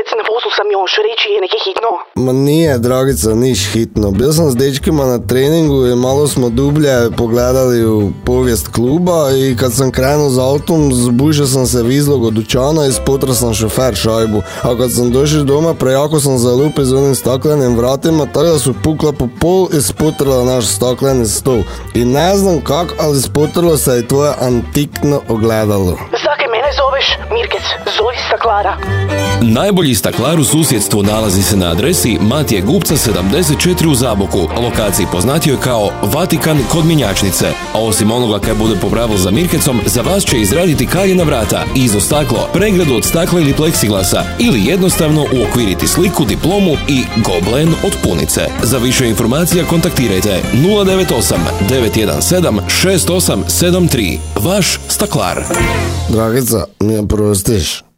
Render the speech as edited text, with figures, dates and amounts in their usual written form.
Mirkec, na vozu sam još, reći je neki hitno. Ma nije, Dragica, niš hitno. Bil sam s dečkima na treningu i malo smo dublje pogledali u povijest kluba i kad sam krenuo za autom, zbušao sam se vizlog od dućana i spotrao sam šofer šajbu. A kad sam došao doma, prejako sam zalupio z onim staklenim vratima, tako da su pukla po pol i spotrala naš stakleni stol. I ne znam kak, ali spotralo se i tvoje antikno ogledalo. Zakaj mene zoveš, Mirkec? Zovi staklara. Najbolji staklar u susjedstvu nalazi se na adresi Matije Gupca 74 u Zaboku, lokaciji poznatijoj kao Vatikan kod mjenjačnice. A osim onoga kaj bude popravil za Mirkecom, za vas će izraditi kaljena vrata, izo staklo, pregradu od stakla ili pleksiglasa ili jednostavno uokviriti sliku, diplomu i goblen od punice. Za više informacija kontaktirajte 098 917 6873. Vaš staklar. Dragica, mi oprostiš?